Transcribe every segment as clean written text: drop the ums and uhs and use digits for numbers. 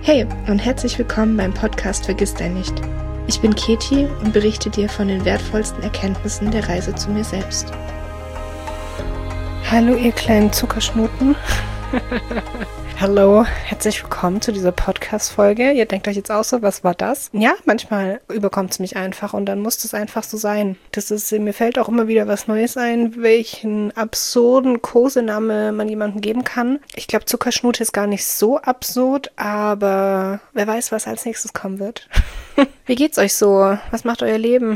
Hey und herzlich willkommen beim Podcast Vergiss dein nicht. Ich bin Keti und berichte dir von den wertvollsten Erkenntnissen der Reise zu mir selbst. Hallo ihr kleinen Zuckerschnuten. Hallo, herzlich willkommen zu dieser Podcast-Folge. Ihr denkt euch jetzt auch so, was war das? Ja, manchmal überkommt es mich einfach und dann muss es einfach so sein. Mir fällt auch immer wieder was Neues ein, welchen absurden Kosename man jemandem geben kann. Ich glaube, Zuckerschnute ist gar nicht so absurd, aber wer weiß, was als nächstes kommen wird. Wie geht's euch so? Was macht euer Leben?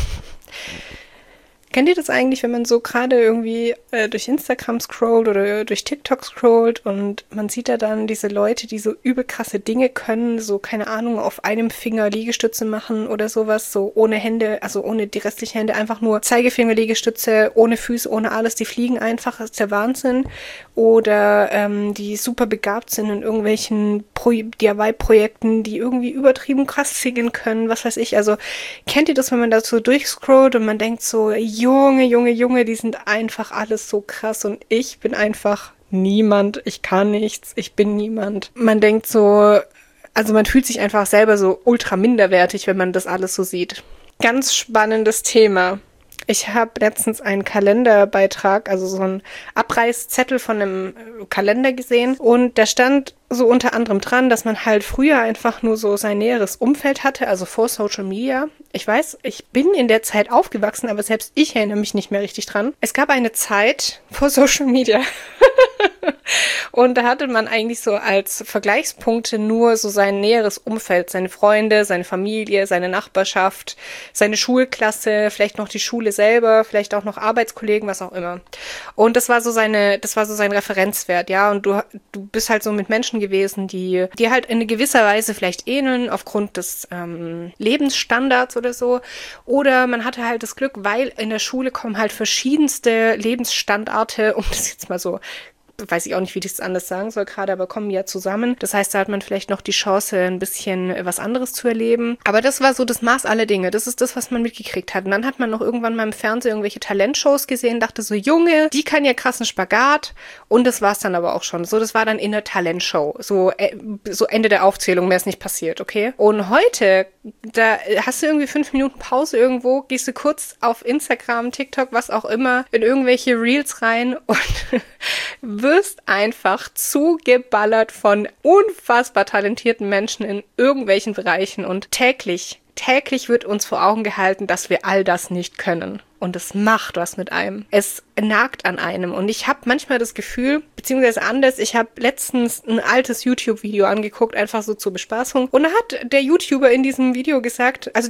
Kennt ihr das eigentlich, wenn man so gerade irgendwie durch Instagram scrollt oder durch TikTok scrollt und man sieht da dann diese Leute, die so übel krasse Dinge können, so keine Ahnung, auf einem Finger Liegestütze machen oder sowas, so ohne Hände, also ohne die restlichen Hände, einfach nur Zeigefinger Liegestütze, ohne Füße, ohne alles, die fliegen einfach, das ist der Wahnsinn. Oder die super begabt sind in irgendwelchen DIY-Projekten, die irgendwie übertrieben krass singen können, was weiß ich. Also kennt ihr das, wenn man da so durchscrollt und man denkt so, Junge, die sind einfach alles so krass und ich bin einfach niemand, ich kann nichts, ich bin niemand. Man denkt so, also man fühlt sich einfach selber so ultra minderwertig, wenn man das alles so sieht. Ganz spannendes Thema. Ich habe letztens einen Kalenderbeitrag, also so einen Abreißzettel von einem Kalender gesehen und da stand so unter anderem dran, dass man halt früher einfach nur so sein näheres Umfeld hatte, also vor Social Media. Ich weiß, ich bin in der Zeit aufgewachsen, aber selbst ich erinnere mich nicht mehr richtig dran. Es gab eine Zeit vor Social Media und da hatte man eigentlich so als Vergleichspunkte nur so sein näheres Umfeld, seine Freunde, seine Familie, seine Nachbarschaft, seine Schulklasse, vielleicht noch die Schule selber, vielleicht auch noch Arbeitskollegen, was auch immer. Und das war so sein Referenzwert, ja, und du bist halt so mit Menschen gewesen, die dir halt in gewisser Weise vielleicht ähneln, aufgrund des Lebensstandards oder so. Oder man hatte halt das Glück, weil in der Schule kommen halt verschiedenste Lebensstandarte, um das jetzt mal so, weiß ich auch nicht, wie ich das anders sagen soll gerade, aber kommen ja zusammen. Das heißt, da hat man vielleicht noch die Chance, ein bisschen was anderes zu erleben. Aber das war so das Maß aller Dinge. Das ist das, was man mitgekriegt hat. Und dann hat man noch irgendwann mal im Fernsehen irgendwelche Talentshows gesehen, dachte so, Junge, die kann ja krassen Spagat. Und das war es dann aber auch schon. So, das war dann in der Talentshow. So Ende der Aufzählung, mehr ist nicht passiert, okay? Und heute, da hast du irgendwie 5 Minuten Pause irgendwo, gehst du kurz auf Instagram, TikTok, was auch immer, in irgendwelche Reels rein und wirst einfach zugeballert von unfassbar talentierten Menschen in irgendwelchen Bereichen und täglich wird uns vor Augen gehalten, dass wir all das nicht können. Und es macht was mit einem. Es nagt an einem. Und ich habe manchmal das Gefühl, beziehungsweise anders, ich habe letztens ein altes YouTube-Video angeguckt, einfach so zur Bespaßung. Und da hat der YouTuber in diesem Video gesagt, also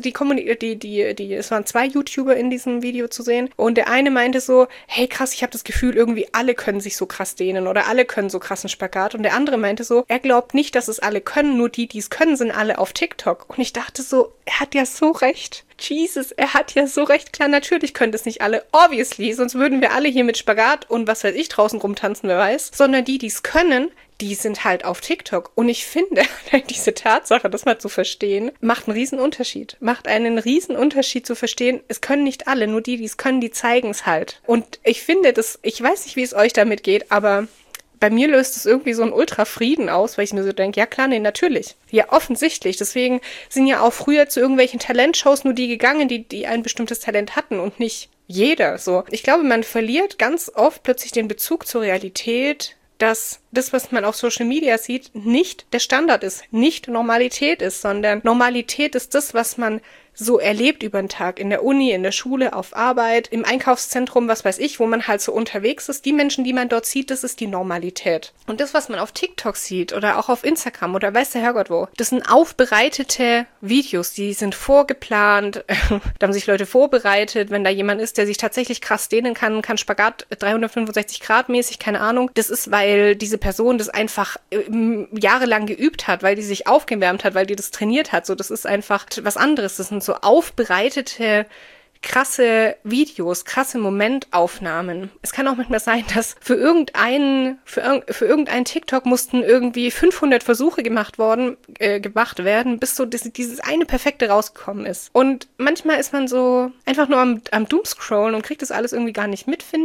es waren 2 YouTuber in diesem Video zu sehen. Und der eine meinte so, hey krass, ich habe das Gefühl, irgendwie alle können sich so krass dehnen oder alle können so krassen Spagat. Und der andere meinte so, er glaubt nicht, dass es alle können, nur die es können, sind alle auf TikTok. Und ich dachte so, er hat ja so recht. Jesus, er hat ja so recht. Klar, natürlich können das nicht alle, obviously, sonst würden wir alle hier mit Spagat und was weiß ich draußen rumtanzen, wer weiß. Sondern die es können, die sind halt auf TikTok. Und ich finde, diese Tatsache, das mal zu verstehen, macht einen riesen Unterschied. Macht einen riesen Unterschied zu verstehen, es können nicht alle, nur die es können, die zeigen es halt. Und ich finde das, ich weiß nicht, wie es euch damit geht, aber bei mir löst es irgendwie so einen Ultra-Frieden aus, weil ich mir so denke, ja klar, nee, natürlich. Ja, offensichtlich. Deswegen sind ja auch früher zu irgendwelchen Talentshows nur die gegangen, die ein bestimmtes Talent hatten und nicht jeder. So, ich glaube, man verliert ganz oft plötzlich den Bezug zur Realität, dass das, was man auf Social Media sieht, nicht der Standard ist, nicht Normalität ist, sondern Normalität ist das, was man so erlebt über den Tag, in der Uni, in der Schule, auf Arbeit, im Einkaufszentrum, was weiß ich, wo man halt so unterwegs ist. Die Menschen, die man dort sieht, das ist die Normalität. Und das, was man auf TikTok sieht oder auch auf Instagram oder weiß der Herrgott wo, das sind aufbereitete Videos, die sind vorgeplant, da haben sich Leute vorbereitet, wenn da jemand ist, der sich tatsächlich krass dehnen kann Spagat 365 Grad mäßig, keine Ahnung. Das ist, weil diese Person das einfach jahrelang geübt hat, weil die sich aufgewärmt hat, weil die das trainiert hat. So, das ist einfach was anderes. Das sind so aufbereitete krasse Videos, krasse Momentaufnahmen. Es kann auch manchmal sein, dass für irgendein TikTok mussten irgendwie 500 Versuche gemacht werden, bis so dieses eine perfekte rausgekommen ist. Und manchmal ist man so einfach nur am Doomscrollen und kriegt das alles irgendwie gar nicht mit, finde ich.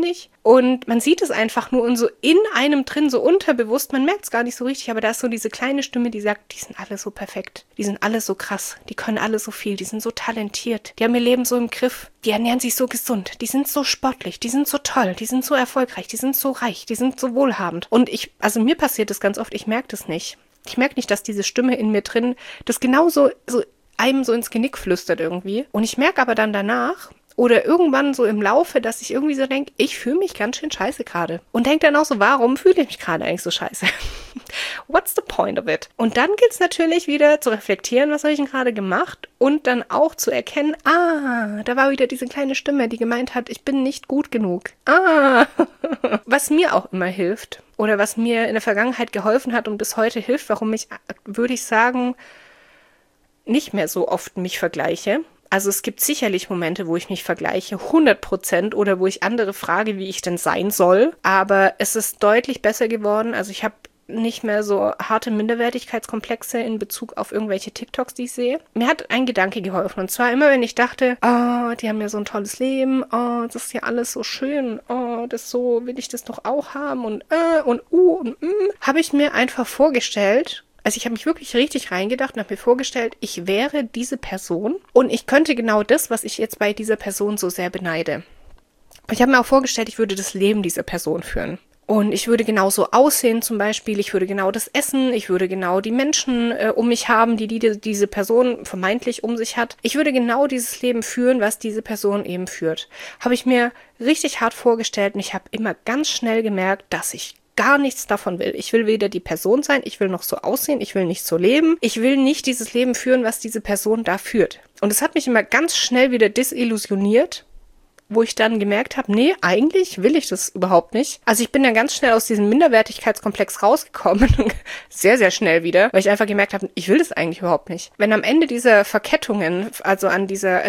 Und man sieht es einfach nur und so in einem drin, so unterbewusst, man merkt es gar nicht so richtig, aber da ist so diese kleine Stimme, die sagt, die sind alle so perfekt, die sind alle so krass, die können alle so viel, die sind so talentiert, die haben ihr Leben so im Griff, die ernähren sich so gesund, die sind so sportlich, die sind so toll, die sind so erfolgreich, die sind so reich, die sind so wohlhabend. Und also mir passiert das ganz oft, ich merke das nicht. Ich merke nicht, dass diese Stimme in mir drin das genauso so einem so ins Genick flüstert irgendwie. Und ich merke aber dann danach oder irgendwann so im Laufe, dass ich irgendwie so denke, ich fühle mich ganz schön scheiße gerade. Und denke dann auch so, warum fühle ich mich gerade eigentlich so scheiße? What's the point of it? Und dann gilt es natürlich wieder zu reflektieren, was habe ich denn gerade gemacht und dann auch zu erkennen, da war wieder diese kleine Stimme, die gemeint hat, ich bin nicht gut genug. Was mir auch immer hilft oder was mir in der Vergangenheit geholfen hat und bis heute hilft, warum ich, würde ich sagen, nicht mehr so oft mich vergleiche. Also es gibt sicherlich Momente, wo ich mich vergleiche, 100% oder wo ich andere frage, wie ich denn sein soll. Aber es ist deutlich besser geworden. Also ich habe nicht mehr so harte Minderwertigkeitskomplexe in Bezug auf irgendwelche TikToks, die ich sehe. Mir hat ein Gedanke geholfen. Und zwar immer, wenn ich dachte, die haben ja so ein tolles Leben, das ist ja alles so schön, das so will ich das doch auch haben und habe ich mir einfach vorgestellt. Also ich habe mich wirklich richtig reingedacht und habe mir vorgestellt, ich wäre diese Person und ich könnte genau das, was ich jetzt bei dieser Person so sehr beneide. Ich habe mir auch vorgestellt, ich würde das Leben dieser Person führen. Und ich würde genauso aussehen zum Beispiel, ich würde genau das essen, ich würde genau die Menschen um mich haben, die diese Person vermeintlich um sich hat. Ich würde genau dieses Leben führen, was diese Person eben führt. Habe ich mir richtig hart vorgestellt und ich habe immer ganz schnell gemerkt, dass ich gar nichts davon will. Ich will weder die Person sein, ich will noch so aussehen, ich will nicht so leben. Ich will nicht dieses Leben führen, was diese Person da führt. Und es hat mich immer ganz schnell wieder desillusioniert, wo ich dann gemerkt habe, nee, eigentlich will ich das überhaupt nicht. Also ich bin dann ganz schnell aus diesem Minderwertigkeitskomplex rausgekommen, sehr, sehr schnell wieder, weil ich einfach gemerkt habe, ich will das eigentlich überhaupt nicht. Wenn am Ende dieser Verkettungen, also an diese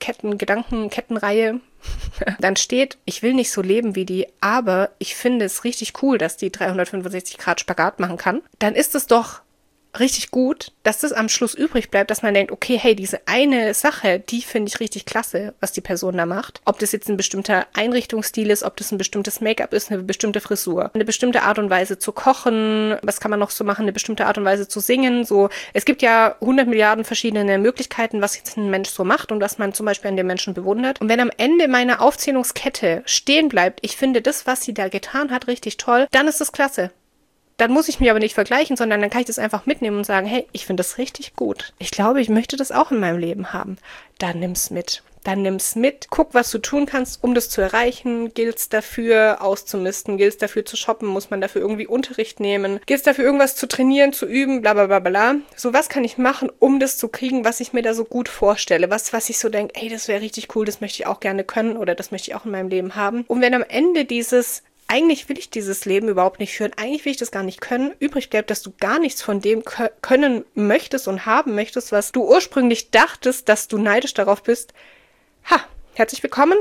Gedankenkettenreihe, dann steht, ich will nicht so leben wie die, aber ich finde es richtig cool, dass die 365 Grad Spagat machen kann, dann ist es doch richtig gut, dass das am Schluss übrig bleibt, dass man denkt, okay, hey, diese eine Sache, die finde ich richtig klasse, was die Person da macht. Ob das jetzt ein bestimmter Einrichtungsstil ist, ob das ein bestimmtes Make-up ist, eine bestimmte Frisur, eine bestimmte Art und Weise zu kochen, was kann man noch so machen, eine bestimmte Art und Weise zu singen, so. Es gibt ja 100 Milliarden verschiedene Möglichkeiten, was jetzt ein Mensch so macht und was man zum Beispiel an dem Menschen bewundert. Und wenn am Ende meiner Aufzählungskette stehen bleibt, ich finde das, was sie da getan hat, richtig toll, dann ist das klasse. Dann muss ich mich aber nicht vergleichen, sondern dann kann ich das einfach mitnehmen und sagen, hey, ich finde das richtig gut. Ich glaube, ich möchte das auch in meinem Leben haben. Dann nimm's mit. Dann nimm's mit. Guck, was du tun kannst, um das zu erreichen. Gilt's dafür auszumisten? Gilt's dafür zu shoppen? Muss man dafür irgendwie Unterricht nehmen? Gilt's dafür irgendwas zu trainieren, zu üben? Bla bla bla bla. So, was kann ich machen, um das zu kriegen, was ich mir da so gut vorstelle? Was ich so denke, ey, das wäre richtig cool, das möchte ich auch gerne können oder das möchte ich auch in meinem Leben haben. Und wenn am Ende eigentlich will ich dieses Leben überhaupt nicht führen, eigentlich will ich das gar nicht können, übrig bleibt, dass du gar nichts von dem können möchtest und haben möchtest, was du ursprünglich dachtest, dass du neidisch darauf bist. Herzlich willkommen.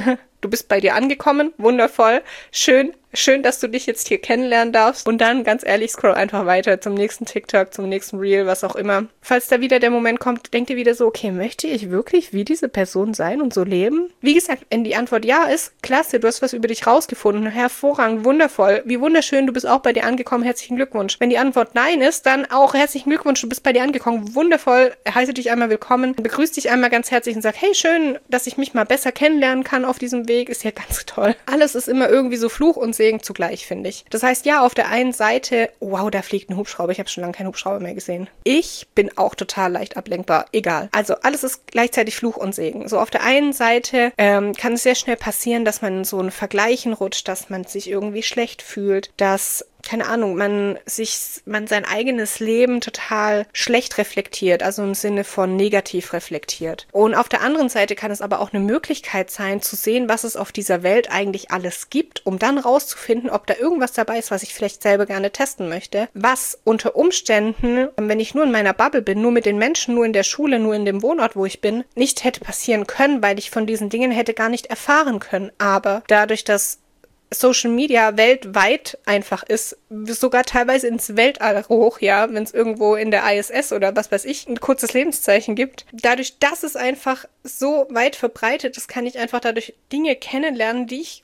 Du bist bei dir angekommen. Wundervoll. Schön, dass du dich jetzt hier kennenlernen darfst. Und dann, ganz ehrlich, scroll einfach weiter zum nächsten TikTok, zum nächsten Reel, was auch immer. Falls da wieder der Moment kommt, denk dir wieder so, okay, möchte ich wirklich wie diese Person sein und so leben? Wie gesagt, wenn die Antwort ja ist, klasse, du hast was über dich rausgefunden. Hervorragend, wundervoll. Wie wunderschön, du bist auch bei dir angekommen. Herzlichen Glückwunsch. Wenn die Antwort nein ist, dann auch herzlichen Glückwunsch, du bist bei dir angekommen. Wundervoll, heiße dich einmal willkommen. Begrüß dich einmal ganz herzlich und sag, hey, schön, dass ich mich mal besser kennenlernen kann auf diesem Weg. Ist ja ganz toll. Alles ist immer irgendwie so Fluch und Segen zugleich, finde ich. Das heißt, ja, auf der einen Seite, wow, da fliegt ein Hubschrauber. Ich habe schon lange keinen Hubschrauber mehr gesehen. Ich bin auch total leicht ablenkbar. Egal. Also alles ist gleichzeitig Fluch und Segen. So auf der einen Seite kann es sehr schnell passieren, dass man in so ein Vergleichen rutscht, dass man sich irgendwie schlecht fühlt, dass keine Ahnung, man sein eigenes Leben total schlecht reflektiert, also im Sinne von negativ reflektiert. Und auf der anderen Seite kann es aber auch eine Möglichkeit sein, zu sehen, was es auf dieser Welt eigentlich alles gibt, um dann rauszufinden, ob da irgendwas dabei ist, was ich vielleicht selber gerne testen möchte, was unter Umständen, wenn ich nur in meiner Bubble bin, nur mit den Menschen, nur in der Schule, nur in dem Wohnort, wo ich bin, nicht hätte passieren können, weil ich von diesen Dingen hätte gar nicht erfahren können. Aber dadurch, dass Social Media weltweit einfach ist, sogar teilweise ins Weltall hoch, ja, wenn es irgendwo in der ISS oder was weiß ich ein kurzes Lebenszeichen gibt. Dadurch, dass es einfach so weit verbreitet ist, kann ich einfach dadurch Dinge kennenlernen, die ich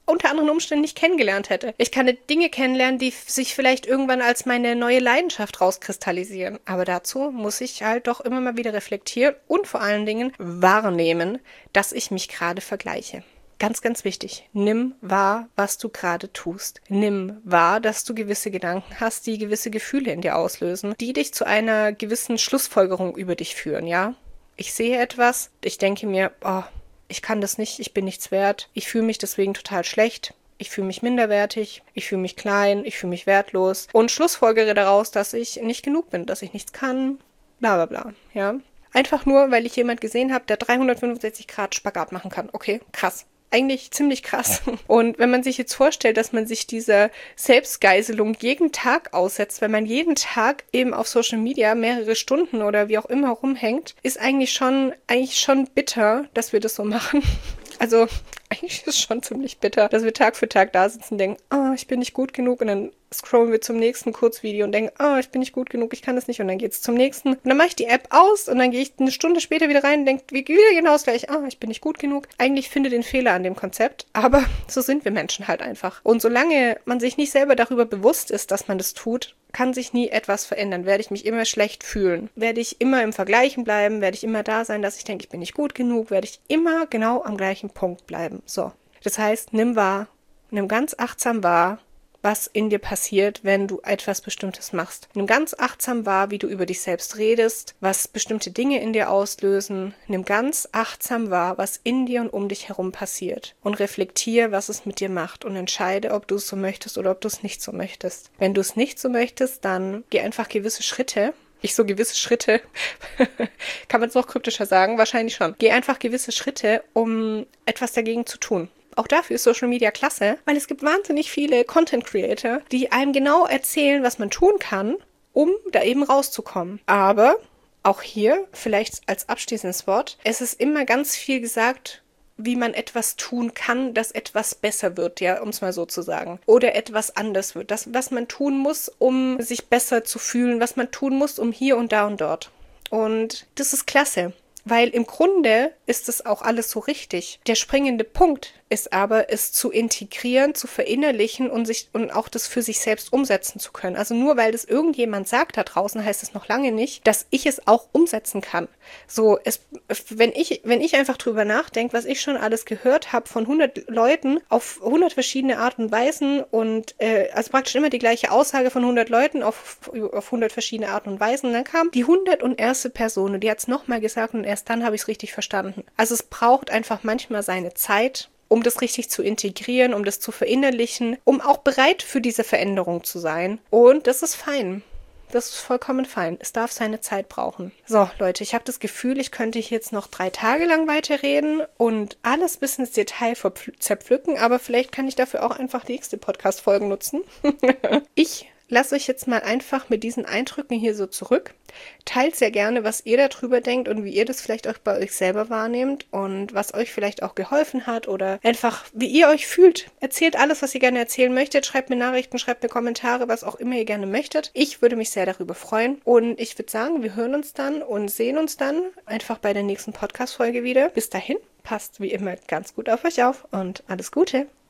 unter anderen Umständen nicht kennengelernt hätte. Ich kann Dinge kennenlernen, die sich vielleicht irgendwann als meine neue Leidenschaft rauskristallisieren. Aber dazu muss ich halt doch immer mal wieder reflektieren und vor allen Dingen wahrnehmen, dass ich mich gerade vergleiche. Ganz, ganz wichtig. Nimm wahr, was du gerade tust. Nimm wahr, dass du gewisse Gedanken hast, die gewisse Gefühle in dir auslösen, die dich zu einer gewissen Schlussfolgerung über dich führen, ja? Ich sehe etwas, ich denke mir, oh, ich kann das nicht, ich bin nichts wert, ich fühle mich deswegen total schlecht, ich fühle mich minderwertig, ich fühle mich klein, ich fühle mich wertlos und schlussfolgere daraus, dass ich nicht genug bin, dass ich nichts kann, bla bla bla, ja. Einfach nur, weil ich jemand gesehen habe, der 365 Grad Spagat machen kann. Okay, krass. Eigentlich ziemlich krass. Und wenn man sich jetzt vorstellt, dass man sich dieser Selbstgeißelung jeden Tag aussetzt, wenn man jeden Tag eben auf Social Media mehrere Stunden oder wie auch immer rumhängt, ist eigentlich schon bitter, dass wir das so machen. Also eigentlich ist es schon ziemlich bitter, dass wir Tag für Tag da sitzen und denken, oh, ich bin nicht gut genug und dann scrollen wir zum nächsten Kurzvideo und denken, oh, ich bin nicht gut genug, ich kann das nicht und dann geht's zum nächsten und dann mache ich die App aus und dann gehe ich eine Stunde später wieder rein und denke wieder genau das gleiche, oh, ich bin nicht gut genug. Eigentlich finde ich den Fehler an dem Konzept, aber so sind wir Menschen halt einfach. Und solange man sich nicht selber darüber bewusst ist, dass man das tut, kann sich nie etwas verändern, werde ich mich immer schlecht fühlen, werde ich immer im Vergleichen bleiben, werde ich immer da sein, dass ich denke, ich bin nicht gut genug, werde ich immer genau am gleichen Punkt bleiben. So, das heißt, nimm wahr, nimm ganz achtsam wahr, was in dir passiert, wenn du etwas Bestimmtes machst. Nimm ganz achtsam wahr, wie du über dich selbst redest, was bestimmte Dinge in dir auslösen. Nimm ganz achtsam wahr, was in dir und um dich herum passiert. Und reflektiere, was es mit dir macht und entscheide, ob du es so möchtest oder ob du es nicht so möchtest. Wenn du es nicht so möchtest, dann geh einfach gewisse Schritte. Gewisse Schritte, kann man es noch kryptischer sagen? Wahrscheinlich schon. Geh einfach gewisse Schritte, um etwas dagegen zu tun. Auch dafür ist Social Media klasse, weil es gibt wahnsinnig viele Content Creator, die einem genau erzählen, was man tun kann, um da eben rauszukommen. Aber auch hier, vielleicht als abschließendes Wort, es ist immer ganz viel gesagt, wie man etwas tun kann, dass etwas besser wird, ja, um es mal so zu sagen. Oder etwas anders wird. Das, was man tun muss, um sich besser zu fühlen, was man tun muss, um hier und da und dort. Und das ist klasse. Weil im Grunde ist es auch alles so richtig. Der springende Punkt ist aber, es zu integrieren, zu verinnerlichen und auch das für sich selbst umsetzen zu können. Also nur weil das irgendjemand sagt da draußen, heißt es noch lange nicht, dass ich es auch umsetzen kann. So, wenn ich einfach drüber nachdenke, was ich schon alles gehört habe von 100 Leuten auf 100 verschiedene Arten und Weisen und also praktisch immer die gleiche Aussage von 100 Leuten auf 100 verschiedene Arten und Weisen. Und dann kam die 101. Person und die hat es nochmal gesagt und erst dann habe ich es richtig verstanden. Also es braucht einfach manchmal seine Zeit, um das richtig zu integrieren, um das zu verinnerlichen, um auch bereit für diese Veränderung zu sein. Und das ist fein. Das ist vollkommen fein. Es darf seine Zeit brauchen. So, Leute, ich habe das Gefühl, ich könnte hier jetzt noch 3 Tage lang weiterreden und alles bis ins Detail zerpflücken, aber vielleicht kann ich dafür auch einfach die nächste Podcast-Folgen nutzen. Ich lasse euch jetzt mal einfach mit diesen Eindrücken hier so zurück. Teilt sehr gerne, was ihr darüber denkt und wie ihr das vielleicht auch bei euch selber wahrnehmt und was euch vielleicht auch geholfen hat oder einfach, wie ihr euch fühlt. Erzählt alles, was ihr gerne erzählen möchtet. Schreibt mir Nachrichten, schreibt mir Kommentare, was auch immer ihr gerne möchtet. Ich würde mich sehr darüber freuen und ich würde sagen, wir hören uns dann und sehen uns dann einfach bei der nächsten Podcast-Folge wieder. Bis dahin, passt wie immer ganz gut auf euch auf und alles Gute.